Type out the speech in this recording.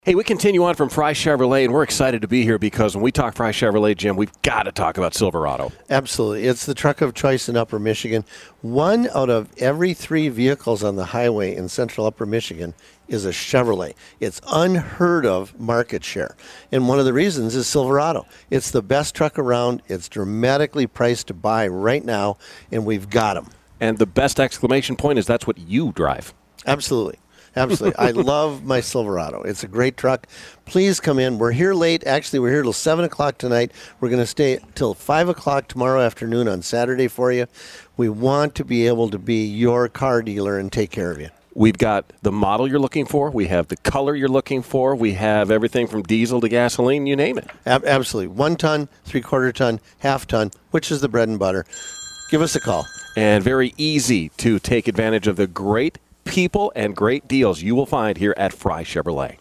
Hey, we continue on from Fry Chevrolet, and we're excited to be here because when we talk Fry Chevrolet, Jim, we've got to talk about Silverado. Absolutely. It's the truck of choice in Upper Michigan. 1 out of every 3 vehicles on the highway in central Upper Michigan is a Chevrolet. It's unheard of market share. And one of the reasons is Silverado. It's the best truck around. It's dramatically priced to buy right now, and we've got them. And the best exclamation point is that's what you drive. Absolutely. Absolutely. I love my Silverado. It's a great truck. Please come in. We're here late. Actually, we're here till 7 o'clock tonight. We're going to stay till 5 o'clock tomorrow afternoon on Saturday for you. We want to be able to be your car dealer and take care of you. We've got the model you're looking for. We have the color you're looking for. We have everything from diesel to gasoline, you name it. Absolutely. 1 ton, 3/4 ton, half ton, which is the bread and butter. Give us a call. And very easy to take advantage of the great people and great deals you will find here at Fry Chevrolet.